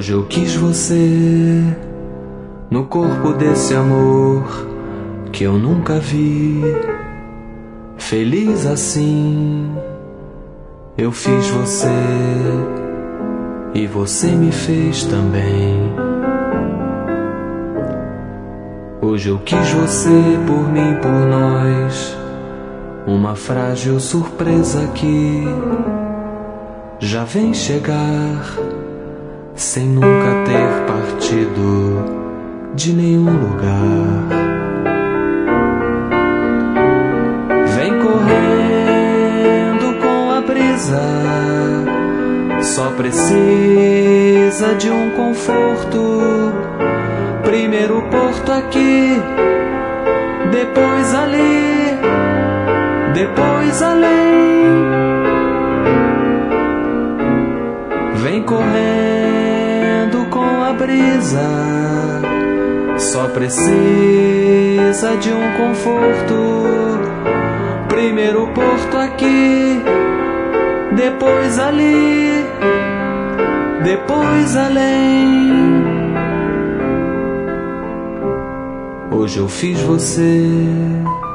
Hoje eu quis você no corpo desse amor que eu nunca vi. Feliz assim, eu fiz você e você me fez também. Hoje eu quis você por mim, por nós, uma frágil surpresa que já vem chegar sem nunca ter partido de nenhum lugar. Vem correndo com a brisa, só precisa de um conforto. Primeiro porto aqui, depois ali, depois além. Vem correndo com a brisa, só precisa de um conforto. Primeiro porto aqui, depois ali, depois além. Hoje eu fiz você